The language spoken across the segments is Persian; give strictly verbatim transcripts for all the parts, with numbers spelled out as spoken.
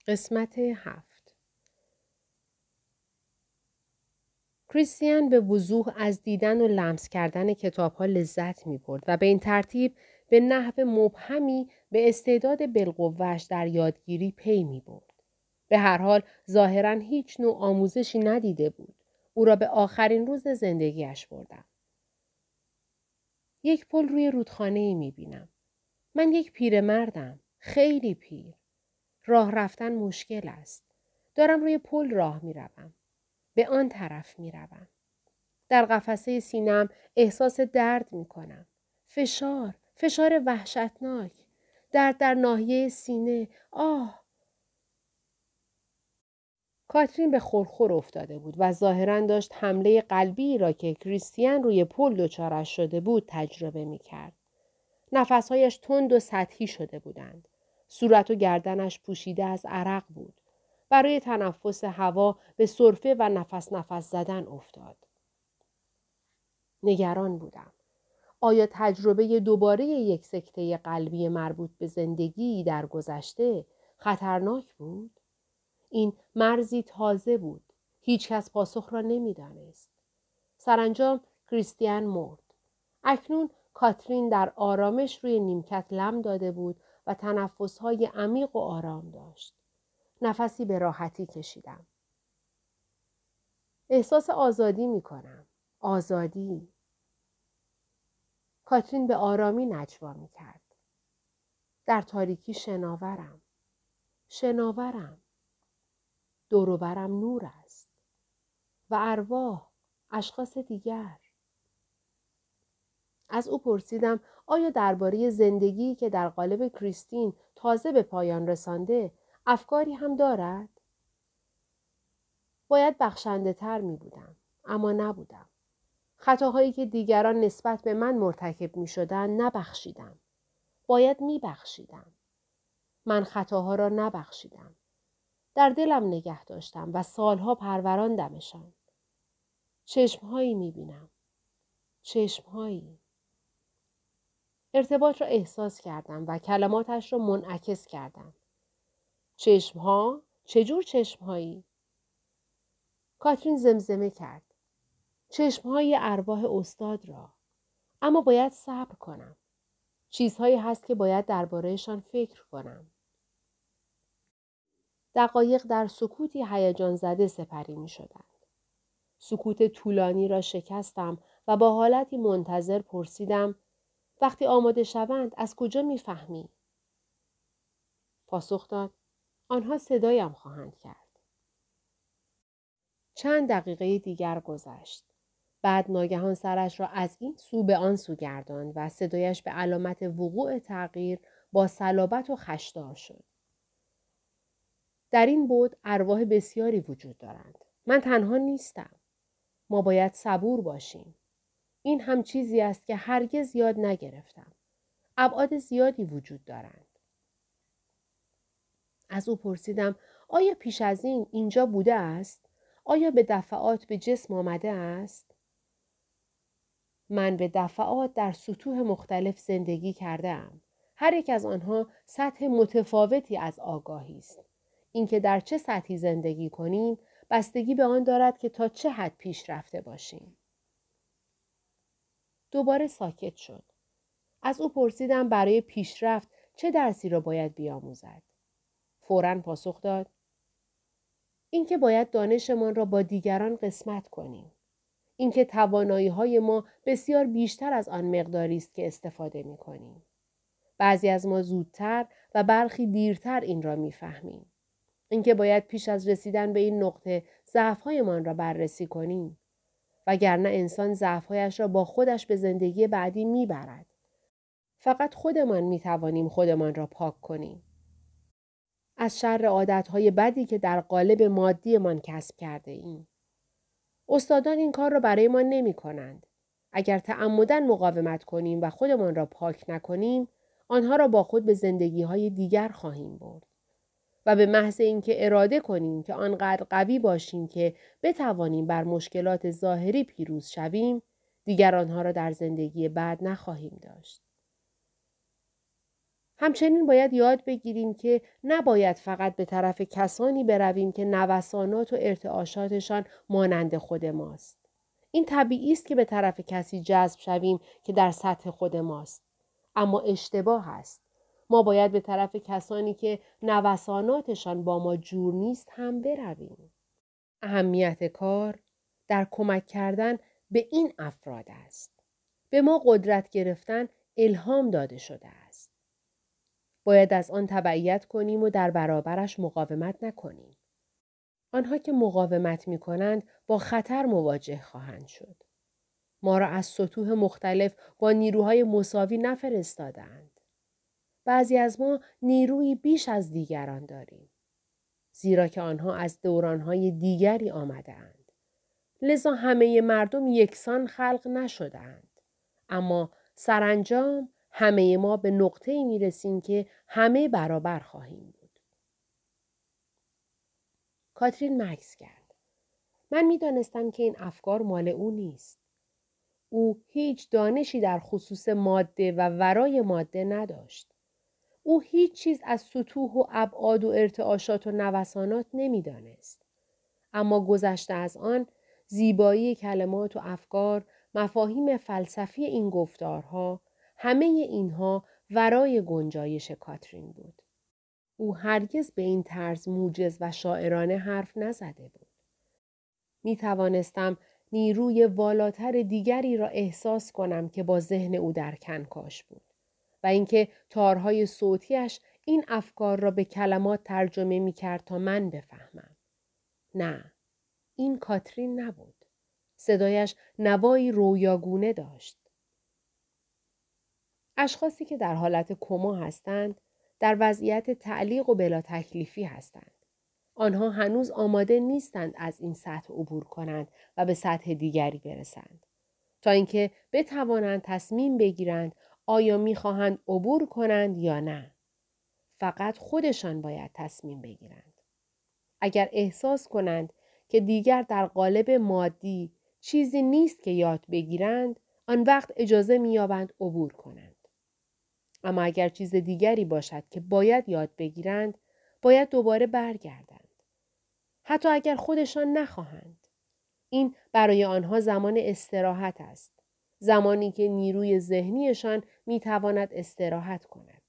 قسمت هفت. کریستیان به وضوح از دیدن و لمس کردن کتاب‌ها لذت می‌برد و به این ترتیب به نحو مبهمی به استعداد بالقوه‌اش در یادگیری پی می‌برد. به هر حال ظاهراً هیچ نوع آموزشی ندیده بود. او را به آخرین روز زندگیش بردم. یک پل روی رودخانه‌ای می‌بینم. من یک پیرمردم، خیلی پیر. راه رفتن مشکل است. دارم روی پل راه می‌روم. به آن طرف می‌روم. در قفسه سینه‌ام احساس درد می‌کنم. فشار، فشار وحشتناک. درد در ناحیه سینه. آه! کاترین به خورخور افتاده بود و ظاهراً داشت حمله قلبی را که کریستیان روی پل دچارش شده بود تجربه می‌کرد. نفس‌هایش تند و سطحی شده بودند. صورت و گردنش پوشیده از عرق بود. برای تنفس هوا به سرفه و نفس نفس زدن افتاد. نگران بودم. آیا تجربه دوباره یک سکته قلبی مربوط به زندگی در گذشته خطرناک بود؟ این مرزی تازه بود. هیچ کس پاسخ را نمی دانست. سرانجام کریستیان مرد. اکنون کاترین در آرامش روی نیمکت لم داده بود و تنفس‌های عمیق و آرام داشت. نفسی به راحتی کشیدم. احساس آزادی می کنم. آزادی. کاترین به آرامی نجوا می کرد. در تاریکی شناورم. شناورم. دور و برم نور است. و ارواح، اشخاص دیگر. از او پرسیدم آیا درباره زندگی که در قالب کریستین تازه به پایان رسانده افکاری هم دارد؟ باید بخشنده تر می بودم. اما نبودم. خطاهایی که دیگران نسبت به من مرتکب می شدن نبخشیدم. باید می بخشیدم. من خطاها را نبخشیدم. در دلم نگه داشتم و سالها پروراندمشان. چشمهایی می بینم. چشمهایی. ارتباط را احساس کردم و کلماتش را منعکس کردم. چشمها؟ چجور چشمهایی؟ کاترین زمزمه کرد. چشمهای ارواح استاد را. اما باید صبر کنم. چیزهایی هست که باید دربارهشان فکر کنم. دقایق در سکوتی هیجان زده سپری می شدند. سکوت طولانی را شکستم و با حالتی منتظر پرسیدم وقتی آماده شوند از کجا می فهمی؟ پاسخ داد آنها صدایم خواهند کرد. چند دقیقه دیگر گذشت. بعد ناگهان سرش را از این سو به آن سو گرداند و صدایش به علامت وقوع تغییر با صلابت و خشدار شد. در این بعد ارواح بسیاری وجود دارند. من تنها نیستم. ما باید صبور باشیم. این هم چیزی است که هرگز یاد نگرفتم. ابعاد زیادی وجود دارند. از او پرسیدم آیا پیش از این اینجا بوده است؟ آیا به دفعات به جسم آمده است؟ من به دفعات در سطوح مختلف زندگی کرده ام. هر یک از آنها سطح متفاوتی از آگاهی است. اینکه در چه سطحی زندگی کنیم بستگی به آن دارد که تا چه حد پیش رفته باشیم. دوباره ساکت شد. از او پرسیدم برای پیشرفت چه درسی را باید بیاموزد. فوراً پاسخ داد اینکه باید دانشمان را با دیگران قسمت کنیم. اینکه توانایی‌های ما بسیار بیشتر از آن مقداری است که استفاده می‌کنیم. بعضی از ما زودتر و برخی دیرتر این را می‌فهمیم. اینکه باید پیش از رسیدن به این نقطه ضعف‌هایمان را بررسی کنیم. وگرنه انسان ضعف‌هایش را با خودش به زندگی بعدی می‌برد. فقط خودمان می‌توانیم خودمان را پاک کنیم. از شر عادت‌های بدی که در قالب مادیمان کسب کرده ایم. استادان این کار را برای ما نمی کنند. اگر تعمداً مقاومت کنیم و خودمان را پاک نکنیم، آنها را با خود به زندگی‌های دیگر خواهیم برد. و به محض اینکه اراده کنیم که آنقدر قوی باشیم که بتوانیم بر مشکلات ظاهری پیروز شویم، دیگر آنها را در زندگی بعد نخواهیم داشت. همچنین باید یاد بگیریم که نباید فقط به طرف کسانی برویم که نوسانات و ارتعاشاتشان مانند خود ماست. این طبیعی است که به طرف کسی جذب شویم که در سطح خود ماست. اما اشتباه است. ما باید به طرف کسانی که نوساناتشان با ما جور نیست هم برویم. اهمیت کار در کمک کردن به این افراد است. به ما قدرت گرفتن الهام داده شده است. باید از آن تبعیت کنیم و در برابرش مقاومت نکنیم. آنها که مقاومت می کنند با خطر مواجه خواهند شد. ما را از سطوح مختلف با نیروهای مساوی نفرستادند. بعضی از ما نیروی بیش از دیگران داریم. زیرا که آنها از دورانهای دیگری آمده اند. لذا همه مردم یکسان خلق نشدند. اما سرانجام همه ما به نقطه‌ای می‌رسیم که همه برابر خواهیم بود. کاترین مکث کرد. من می‌دانستم که این افکار مال او نیست. او هیچ دانشی در خصوص ماده و ورای ماده نداشت. او هیچ چیز از سطوح و ابعاد و ارتعاشات و نوسانات نمی‌دانست. اما گذشته از آن، زیبایی کلمات و افکار، مفاهیم فلسفی این گفتارها، همه اینها ورای گنجایش کاترین بود. او هرگز به این طرز موجز و شاعرانه حرف نزده بود. می توانستم نیروی والاتر دیگری را احساس کنم که با ذهن او در کنکاش بود و اینکه تارهای صوتیش این افکار را به کلمات ترجمه می کرد تا من بفهمم. نه، این کاترین نبود. صدایش نوایی رویاگونه داشت. اشخاصی که در حالت کما هستند، در وضعیت تعلیق و بلا تکلیفی هستند. آنها هنوز آماده نیستند از این سطح عبور کنند و به سطح دیگری برسند. تا اینکه بتوانند تصمیم بگیرند آیا می‌خواهند عبور کنند یا نه. فقط خودشان باید تصمیم بگیرند. اگر احساس کنند که دیگر در قالب مادی چیزی نیست که یاد بگیرند، آن وقت اجازه می‌یابند عبور کنند. اما اگر چیز دیگری باشد که باید یاد بگیرند، باید دوباره برگردند. حتی اگر خودشان نخواهند. این برای آنها زمان استراحت است. زمانی که نیروی ذهنیشان می‌تواند استراحت کند.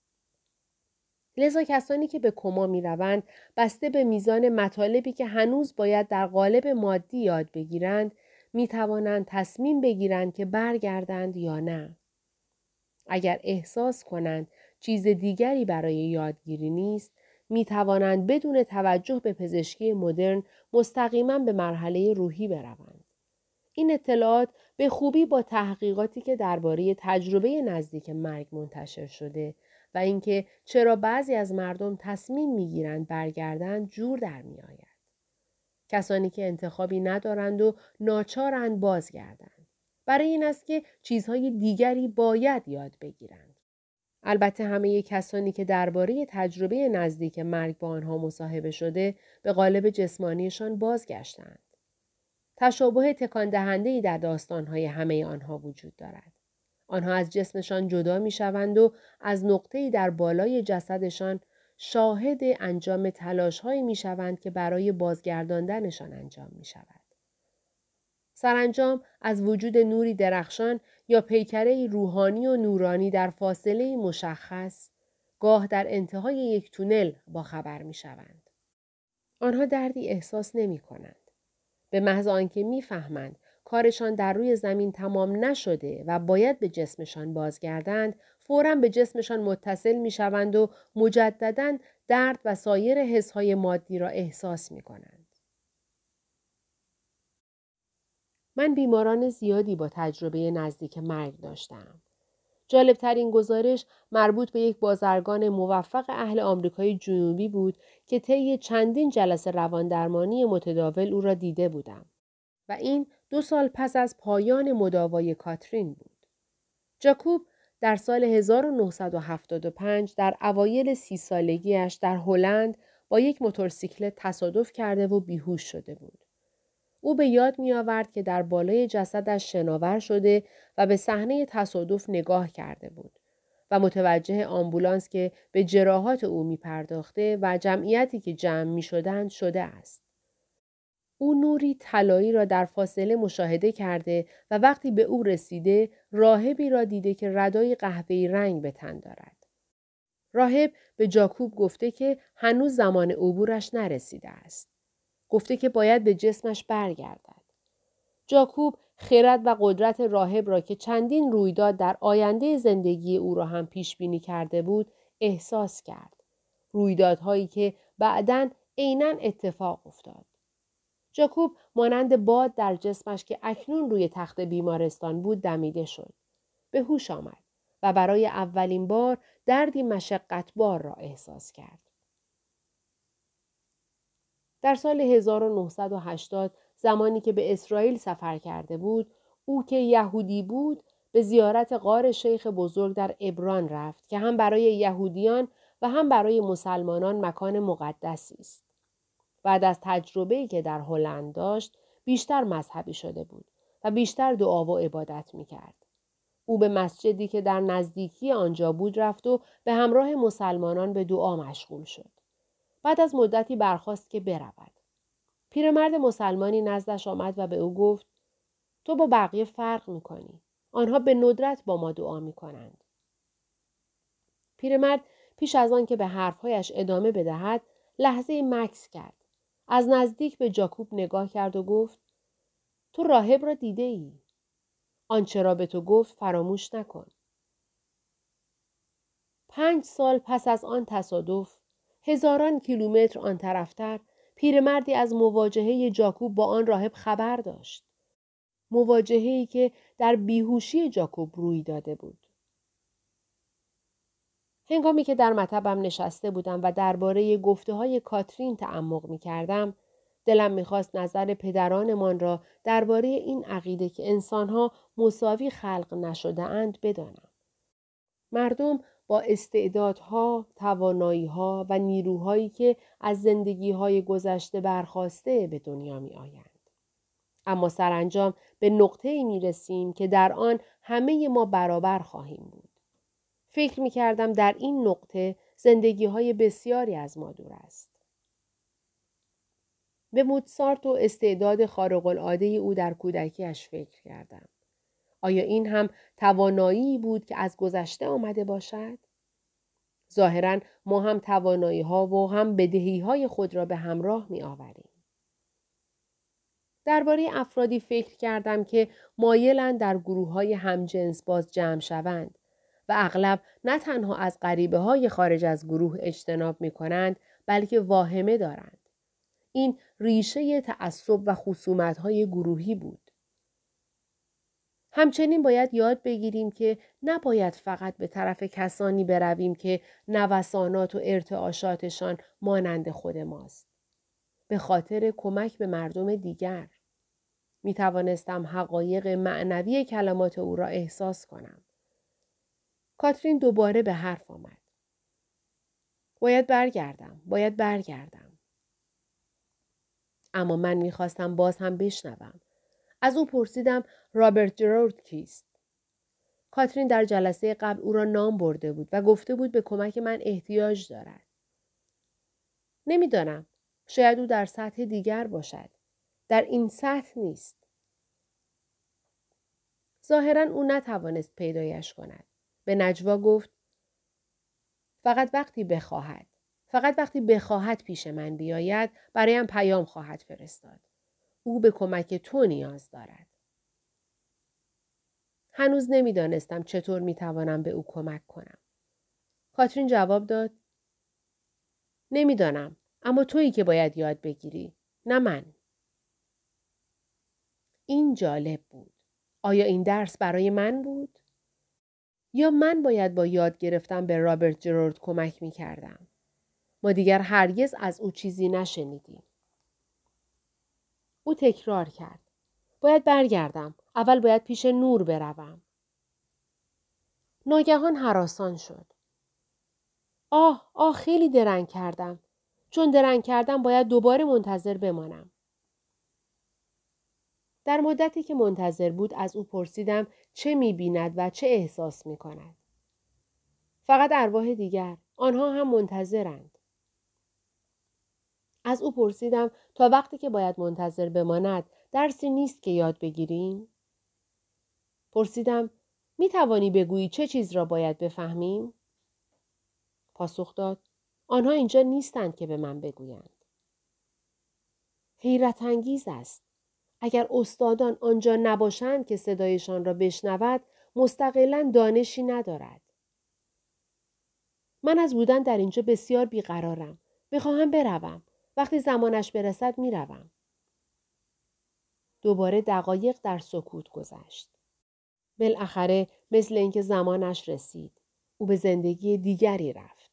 لذا کسانی که به کما می‌روند، بسته به میزان مطالبی که هنوز باید در قالب مادی یاد بگیرند، می‌توانند تصمیم بگیرند که برگردند یا نه. اگر احساس کنند چیز دیگری برای یادگیری نیست، می توانند بدون توجه به پزشکی مدرن مستقیما به مرحله روحی بروند. این اطلاعات به خوبی با تحقیقاتی که درباره تجربه نزدیک مرگ منتشر شده و اینکه چرا بعضی از مردم تصمیم می گیرند برگردند جور در می آید. کسانی که انتخابی ندارند و ناچارند بازگردند. برای این است که چیزهای دیگری باید یاد بگیرند. البته همه کسانی که درباره تجربه نزدیک مرگ با آنها مصاحبه شده به قالب جسمانیشان بازگشتند. تشابه تکان دهنده‌ای در داستان‌های همه آنها وجود دارد. آنها از جسمشان جدا می‌شوند و از نقطه‌ای در بالای جسدشان شاهد انجام تلاش‌هایی می‌شوند که برای بازگرداندنشان انجام می‌شود. سرانجام از وجود نوری درخشان یا پیکره روحانی و نورانی در فاصله مشخص، گاه در انتهای یک تونل با خبر می شوند. آنها دردی احساس نمی کنند. به محض آنکه می فهمند کارشان در روی زمین تمام نشده و باید به جسمشان بازگردند، فوراً به جسمشان متصل می شوند و مجدداً درد و سایر حسهای مادی را احساس می کنند. من بیماران زیادی با تجربه نزدیک مرگ داشتم. جالبترین گزارش مربوط به یک بازرگان موفق اهل آمریکای جنوبی بود که طی چندین جلسه رواندرمانی متداول او را دیده بودم و این دو سال پس از پایان مداوای کاترین بود. جاکوب در سال هزار و نهصد و هفتاد و پنج در اوایل سی سالگیش در هلند با یک موتورسیکلت تصادف کرده و بیهوش شده بود. او به یاد می آورد که در بالای جسدش شناور شده و به صحنه تصادف نگاه کرده بود و متوجه آمبولانس که به جراحات او می پرداخته و جمعیتی که جمع می شدند شده است. او نوری طلایی را در فاصله مشاهده کرده و وقتی به او رسیده راهبی را دیده که ردای قهوه‌ای رنگ به تن دارد. راهب به جاکوب گفته که هنوز زمان عبورش نرسیده است. گفته که باید به جسمش برگردد. جاکوب خرد و قدرت راهب را که چندین رویداد در آینده زندگی او را هم پیش بینی کرده بود احساس کرد. رویدادهایی که بعداً عیناً اتفاق افتاد. جاکوب مانند باد در جسمش که اکنون روی تخت بیمارستان بود دمیده شد. به هوش آمد و برای اولین بار دردی مشقتبار را احساس کرد. در سال هزار و نهصد و هشتاد زمانی که به اسرائیل سفر کرده بود، او که یهودی بود به زیارت غار شیخ بزرگ در عبران رفت که هم برای یهودیان و هم برای مسلمانان مکان مقدسی است. بعد از تجربه‌ای که در هلند داشت، بیشتر مذهبی شده بود و بیشتر دعا و عبادت می‌کرد. او به مسجدی که در نزدیکی آنجا بود رفت و به همراه مسلمانان به دعا مشغول شد. بعد از مدتی برخاست که برود. پیرمرد مسلمانی نزدش آمد و به او گفت: تو با بقیه فرق می‌کنی. آنها به ندرت با ما دعا می‌کنند. پیرمرد پیش از آن که به حرفهایش ادامه بدهد، لحظه مکث کرد. از نزدیک به جاکوب نگاه کرد و گفت: تو راهب را دیده ای. آنچه را به تو گفت فراموش نکن. پنج سال پس از آن تصادف، هزاران کیلومتر آن طرفتر، پیرمردی از مواجهه جاکوب با آن راهب خبر داشت. مواجهه‌ای که در بیهوشی جاکوب روی داده بود. هنگامی که در مطبم نشسته بودم و درباره گفته‌های کاترین تعمق می‌کردم، دلم می‌خواست نظر پدرانمان را درباره این عقیده که انسان‌ها مساوی خلق نشده‌اند بدانم. مردم با استعدادها، توانایی‌ها و نیروهایی که از زندگی‌های گذشته برخاسته به دنیا می‌آیند. اما سرانجام به نقطه‌ای می‌رسیم که در آن همه ما برابر خواهیم بود. فکر می‌کردم در این نقطه زندگی‌های بسیاری از ما دور است. به موزارت و استعداد خارق‌العاده او در کودکی‌اش فکر کردم. آیا این هم توانایی بود که از گذشته آمده باشد؟ ظاهراً ما هم توانایی‌ها و هم بدهی‌های خود را به همراه می‌آوریم. درباره افرادی فکر کردم که مایلند در گروه‌های همجنس باز جمع شوند و اغلب نه تنها از غریبه‌های خارج از گروه اجتناب می‌کنند، بلکه واهمه دارند. این ریشه تعصب و خصومت‌های گروهی بود. همچنین باید یاد بگیریم که نباید فقط به طرف کسانی برویم که نوسانات و ارتعاشاتشان مانند خود ماست. به خاطر کمک به مردم دیگر. می توانستم حقایق معنوی کلمات او را احساس کنم. کاترین دوباره به حرف آمد. باید برگردم. باید برگردم. اما من می خواستم باز هم بشنوم. از او پرسیدم رابرت جرارد کیست؟ کاترین در جلسه قبل او را نام برده بود و گفته بود به کمک من احتیاج دارد. نمیدانم. شاید او در سطح دیگر باشد. در این سطح نیست. ظاهراً او نتوانست پیدایش کند. به نجوا گفت: فقط وقتی بخواهد. فقط وقتی بخواهد پیش من بیاید برایم پیام خواهد فرستاد. او به کمک تو نیاز دارد. هنوز نمیدانستم چطور میتوانم به او کمک کنم. کاترین جواب داد: نمیدانم، اما تویی که باید یاد بگیری، نه من. این جالب بود. آیا این درس برای من بود؟ یا من باید با یاد گرفتن به رابرت جرارد کمک میکردم؟ ما دیگر هرگز از او چیزی نشنیدیم. او تکرار کرد: باید برگردم. اول باید پیش نور بروم. ناگهان هراسان شد. آه، آه خیلی درنگ کردم. چون درنگ کردم باید دوباره منتظر بمانم. در مدتی که منتظر بود از او پرسیدم چه می‌بیند و چه احساس می‌کند. فقط ارواح دیگر. آنها هم منتظرند. از او پرسیدم تا وقتی که باید منتظر بماند درسی نیست که یاد بگیریم؟ پرسیدم می توانی بگویی چه چیز را باید بفهمیم؟ پاسخ داد آنها اینجا نیستند که به من بگویند. حیرت انگیز است. اگر استادان آنجا نباشند که صدایشان را بشنود، مستقلاً دانشی ندارد. من از بودن در اینجا بسیار بیقرارم. میخواهم بروم. وقتی زمانش برسد میروم. دوباره دقایق در سکوت گذشت. بالاخره مثل اینکه زمانش رسید. او به زندگی دیگری رفت.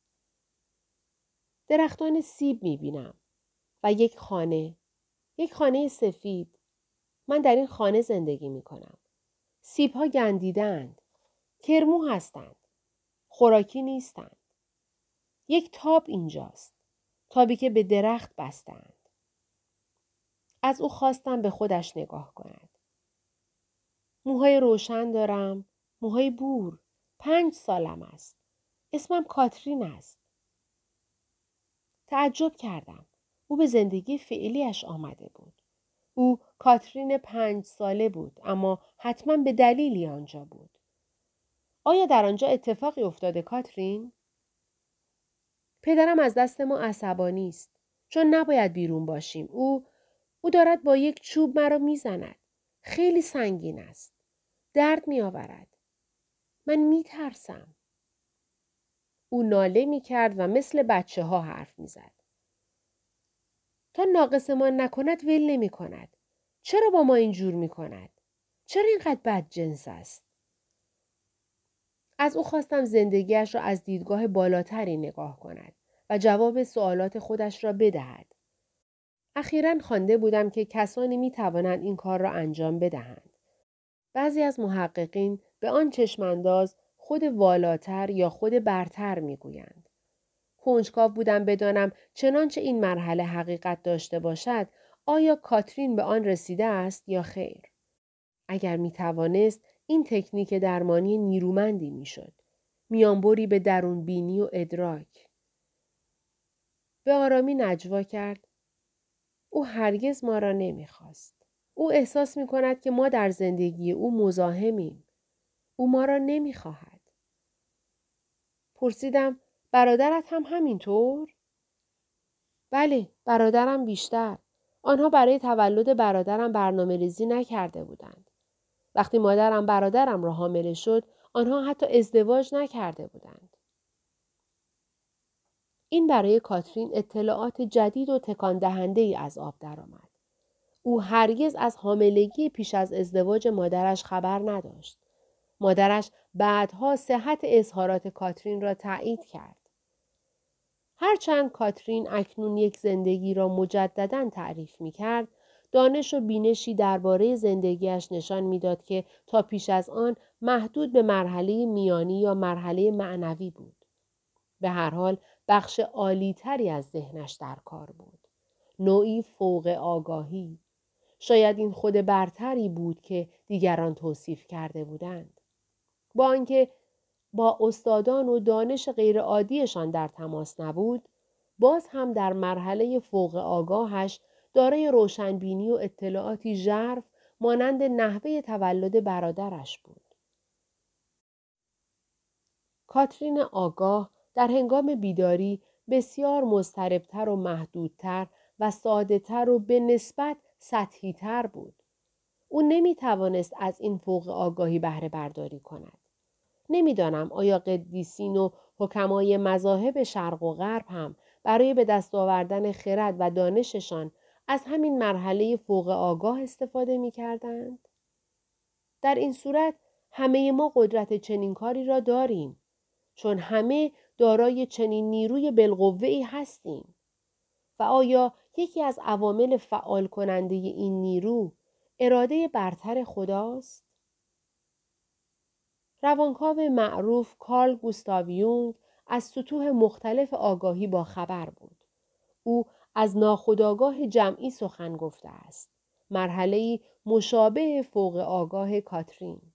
درختان سیب میبینم و یک خانه. یک خانه سفید. من در این خانه زندگی میکنم. سیبها گندیده‌اند. کرمو هستند. خوراکی نیستند. یک تاب اینجاست. تابی که به درخت بستند. از او خواستم به خودش نگاه کند. موهای روشن دارم. موهای بور. پنج سالم است. اسمم کاترین است. تعجب کردم. او به زندگی فعلیش آمده بود. او کاترین پنج ساله بود اما حتما به دلیلی آنجا بود. آیا در آنجا اتفاقی افتاده کاترین؟ پدرم از دست ما عصبانی است. چون نباید بیرون باشیم. او او دارد با یک چوب مرا میزند. خیلی سنگین است. درد می آورد. من می ترسم. او ناله می کرد و مثل بچه ها حرف می زد. تا ناقصمان نکند ول نمی کند. چرا با ما اینجور می کند؟ چرا اینقدر بد جنس است؟ از او خواستم زندگیش را از دیدگاه بالاتری نگاه کند و جواب سوالات خودش را بدهد. اخیراً خوانده بودم که کسانی می توانند این کار را انجام بدهند. بعضی از محققین به آن چشمانداز خود والاتر یا خود برتر می گویند. کنجکاو بودم بدانم چنانچه این مرحله حقیقت داشته باشد آیا کاترین به آن رسیده است یا خیر. اگر می توانست این تکنیک درمانی نیرومندی می شد. میانبری به درون بینی و ادراک. به آرامی نجوا کرد. او هرگز ما را نمی خواست. او احساس می کند که ما در زندگی او مزاحمیم. او ما را نمی خواهد. پرسیدم برادرت هم همینطور؟ بله، برادرم بیشتر. آنها برای تولد برادرم برنامه ریزی نکرده بودند. وقتی مادرم برادرم را حامله شد، آنها حتی ازدواج نکرده بودند. این برای کاترین اطلاعات جدید و تکان دهنده ای از آب درآمد. او هرگز از حاملگی پیش از ازدواج مادرش خبر نداشت. مادرش بعدها صحت اظهارات کاترین را تایید کرد. هرچند کاترین اکنون یک زندگی را مجدداً تعریف می کرد، دانش و بینشی درباره زندگیش نشان میداد که تا پیش از آن محدود به مرحله میانی یا مرحله معنوی بود. به هر حال بخش عالی‌تری از ذهنش در کار بود. نوعی فوق آگاهی. شاید این خود برتری بود که دیگران توصیف کرده بودند. با آنکه با استادان و دانش غیرعادیشان در تماس نبود، باز هم در مرحله فوق آگاهش دارای روشنبینی و اطلاعاتی ژرف مانند نحوه تولد برادرش بود. کاترین آگاه در هنگام بیداری بسیار مضطربتر و محدودتر و ساده‌تر و به نسبت سطحی‌تر بود. او نمی توانست از این فوق آگاهی بهره برداری کند. نمیدانم آیا قدیسین و حکمای مذاهب شرق و غرب هم برای به دست آوردن خرد و دانششان از همین مرحله فوق آگاه استفاده می کردند؟ در این صورت همه ما قدرت چنین کاری را داریم، چون همه دارای چنین نیروی بالقوه‌ای هستیم. و آیا یکی از عوامل فعال کننده این نیرو اراده برتر خداست؟ روانکاو معروف کارل گوستاو یونگ از سطوح مختلف آگاهی با خبر بود. او از ناخودآگاه جمعی سخن گفته است. مرحله‌ای مشابه فوق آگاه کاترین.